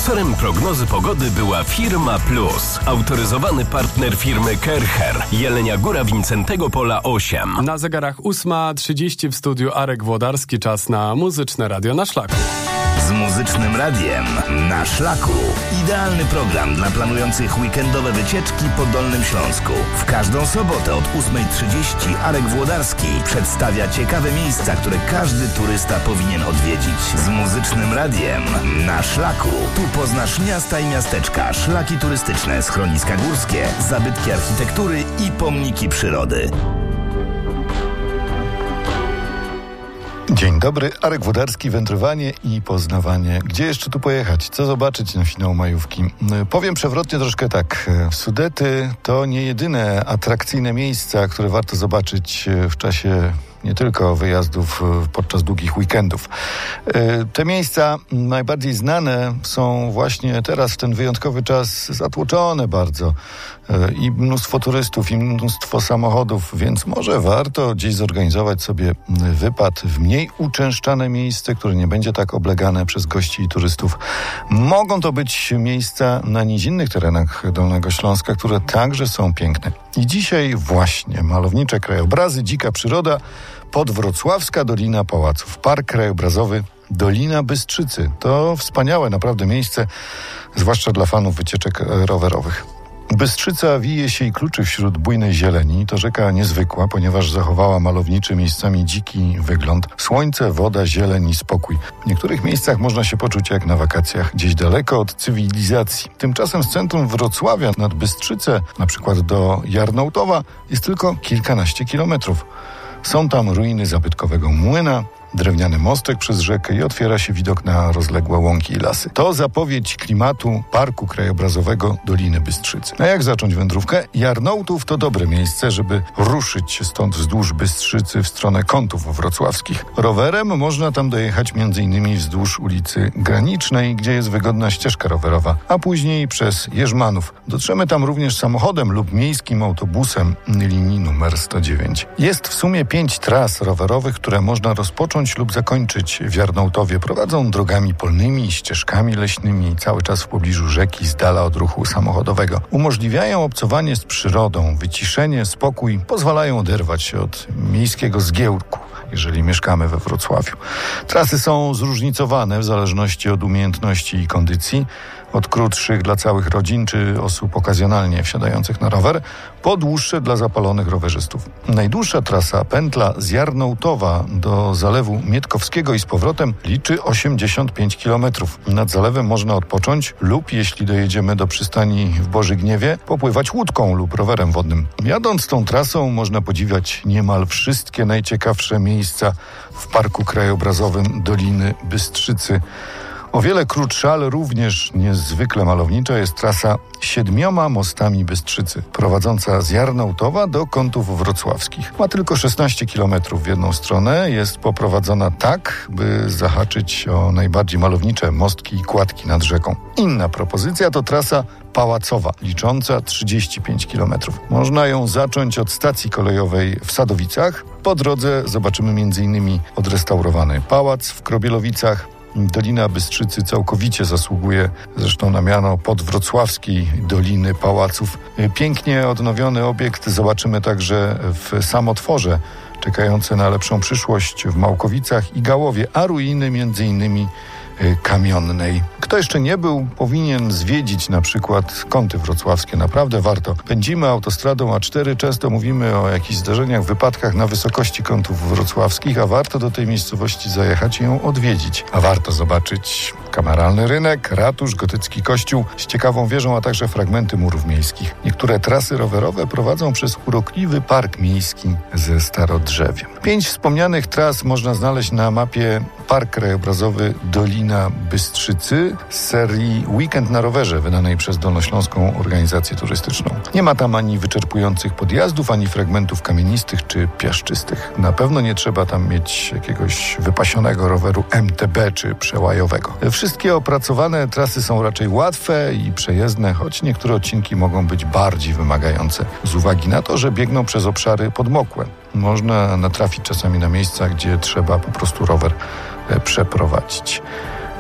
Sponsorem prognozy pogody była Firma Plus, autoryzowany partner firmy Kercher, Jelenia Góra Wincentego Pola 8. Na zegarach 8:30 w studiu Arek Włodarski, czas na Muzyczne Radio na Szlaku. Z Muzycznym Radiem na Szlaku. Idealny program dla planujących weekendowe wycieczki po Dolnym Śląsku. W każdą sobotę od 8:30 Arek Włodarski przedstawia ciekawe miejsca, które każdy turysta powinien odwiedzić. Z Muzycznym Radiem na Szlaku. Tu poznasz miasta i miasteczka, szlaki turystyczne, schroniska górskie, zabytki architektury i pomniki przyrody. Dzień dobry, Arek Włodarski, wędrowanie i poznawanie. Gdzie jeszcze tu pojechać? Co zobaczyć na finał majówki? Powiem przewrotnie troszkę tak. Sudety to nie jedyne atrakcyjne miejsca, które warto zobaczyć w czasie nie tylko wyjazdów podczas długich weekendów. Te miejsca najbardziej znane są właśnie teraz, w ten wyjątkowy czas, zatłoczone bardzo. I mnóstwo turystów, i mnóstwo samochodów, więc może warto gdzieś zorganizować sobie wypad w mniej uczęszczane miejsce, które nie będzie tak oblegane przez gości i turystów. Mogą to być miejsca na nizinnych terenach Dolnego Śląska, które także są piękne. I dzisiaj właśnie malownicze krajobrazy, dzika przyroda, podwrocławska Dolina Pałaców, Park Krajobrazowy Dolina Bystrzycy. To wspaniałe naprawdę miejsce, zwłaszcza dla fanów wycieczek rowerowych. Bystrzyca wije się i kluczy wśród bujnej zieleni. To rzeka niezwykła, ponieważ zachowała malowniczy, miejscami dziki wygląd. Słońce, woda, zieleń i spokój. W niektórych miejscach można się poczuć jak na wakacjach, gdzieś daleko od cywilizacji. Tymczasem z centrum Wrocławia nad Bystrzycę, na przykład do Jarnołtowa, jest tylko kilkanaście kilometrów. Są tam ruiny zabytkowego młyna, drewniany mostek przez rzekę i otwiera się widok na rozległe łąki i lasy. To zapowiedź klimatu Parku Krajobrazowego Doliny Bystrzycy. A jak zacząć wędrówkę? Jarnołtów to dobre miejsce, żeby ruszyć się stąd wzdłuż Bystrzycy w stronę Kątów wrocławskich. Rowerem można tam dojechać m.in. wzdłuż ulicy Granicznej, gdzie jest wygodna ścieżka rowerowa, a później przez Jerzmanów. Dotrzemy tam również samochodem lub miejskim autobusem linii numer 109. Jest w sumie 5 tras rowerowych, które można rozpocząć lub zakończyć w Jarnołtowie. Prowadzą drogami polnymi, ścieżkami leśnymi, cały czas w pobliżu rzeki, z dala od ruchu samochodowego. Umożliwiają obcowanie z przyrodą, wyciszenie, spokój, pozwalają oderwać się od miejskiego zgiełku, jeżeli mieszkamy we Wrocławiu. Trasy są zróżnicowane w zależności od umiejętności i kondycji. Od krótszych dla całych rodzin czy osób okazjonalnie wsiadających na rower, po dłuższe dla zapalonych rowerzystów. Najdłuższa trasa, pętla z Jarnołtowa do Zalewu Mietkowskiego i z powrotem, liczy 85 km. Nad zalewem można odpocząć lub, jeśli dojedziemy do przystani w Bożygniewie, popływać łódką lub rowerem wodnym. Jadąc tą trasą można podziwiać niemal wszystkie najciekawsze miejsca w Parku Krajobrazowym Doliny Bystrzycy. O wiele krótsza, ale również niezwykle malownicza jest trasa 7 mostami Bystrzycy, prowadząca z Jarnołtowa do Kątów wrocławskich. Ma tylko 16 km w jedną stronę, jest poprowadzona tak, by zahaczyć o najbardziej malownicze mostki i kładki nad rzeką. Inna propozycja to trasa pałacowa, licząca 35 km. Można ją zacząć od stacji kolejowej w Sadowicach. Po drodze zobaczymy m.in. odrestaurowany pałac w Krobielowicach. Dolina Bystrzycy całkowicie zasługuje zresztą na miano podwrocławskiej Doliny Pałaców. Pięknie odnowiony obiekt zobaczymy także w Samotworze, czekające na lepszą przyszłość w Małkowicach i Gałowie, a ruiny m.in. Kamionnej. Kto jeszcze nie był, powinien zwiedzić na przykład Kąty wrocławskie. Naprawdę warto. Pędzimy autostradą A4, często mówimy o jakichś zdarzeniach, wypadkach na wysokości Kątów wrocławskich, a warto do tej miejscowości zajechać i ją odwiedzić. A warto zobaczyć kameralny rynek, ratusz, gotycki kościół z ciekawą wieżą, a także fragmenty murów miejskich. Niektóre trasy rowerowe prowadzą przez urokliwy park miejski ze starodrzewiem. 5 wspomnianych tras można znaleźć na mapie Park Krajobrazowy Dolina Bystrzycy z serii Weekend na rowerze wydanej przez Dolnośląską Organizację Turystyczną. Nie ma tam ani wyczerpujących podjazdów, ani fragmentów kamienistych czy piaszczystych. Na pewno nie trzeba tam mieć jakiegoś wypasionego roweru MTB czy przełajowego. Wszystkie opracowane trasy są raczej łatwe i przejezdne, choć niektóre odcinki mogą być bardziej wymagające z uwagi na to, że biegną przez obszary podmokłe. Można natrafić czasami na miejsca, gdzie trzeba po prostu rower przeprowadzić.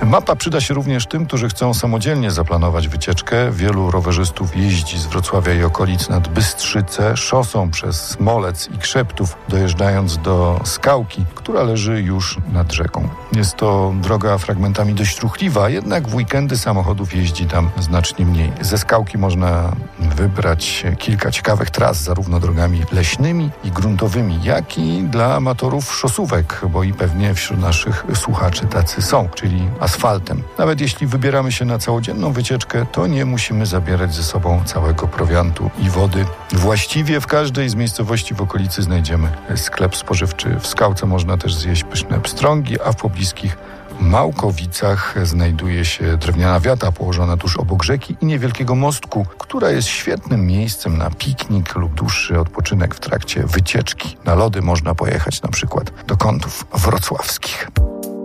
Mapa przyda się również tym, którzy chcą samodzielnie zaplanować wycieczkę. Wielu rowerzystów jeździ z Wrocławia i okolic nad Bystrzycę, szosą przez Smolec i Krzeptów, dojeżdżając do Skałki, która leży już nad rzeką. Jest to droga fragmentami dość ruchliwa, jednak w weekendy samochodów jeździ tam znacznie mniej. Ze Skałki można wybrać kilka ciekawych tras, zarówno drogami leśnymi i gruntowymi, jak i dla amatorów szosówek, bo i pewnie wśród naszych słuchaczy tacy są, czyli asfaltem. Nawet jeśli wybieramy się na całodzienną wycieczkę, to nie musimy zabierać ze sobą całego prowiantu i wody. Właściwie w każdej z miejscowości w okolicy znajdziemy sklep spożywczy. W Skałce można też zjeść pyszne pstrągi, a w pobliskich Małkowicach znajduje się drewniana wiata położona tuż obok rzeki i niewielkiego mostku, która jest świetnym miejscem na piknik lub dłuższy odpoczynek w trakcie wycieczki. Na lody można pojechać na przykład do Kątów Wrocławskich.